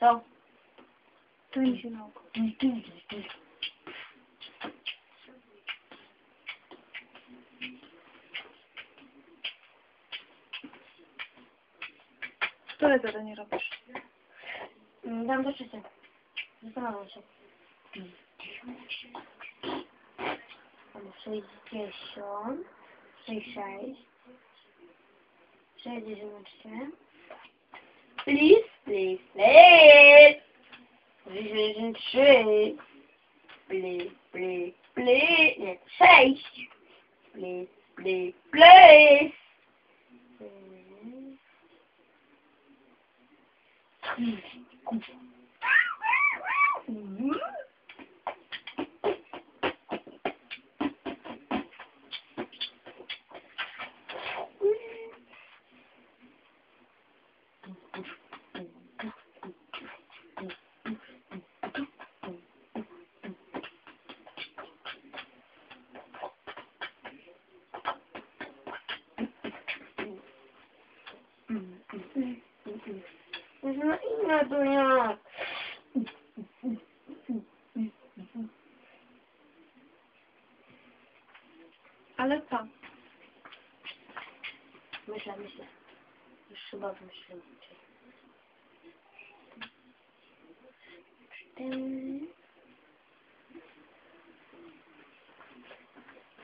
Co? To mi się nauka. Które zadanie robisz? Dam do czyty. Zastanawiam się. Mam 60, 66, 68. Please, please, please. 63. Please, please, please. Nie, 6. Please, please, please. No inna to jak. Ale co? Myślę. Już chyba myślę.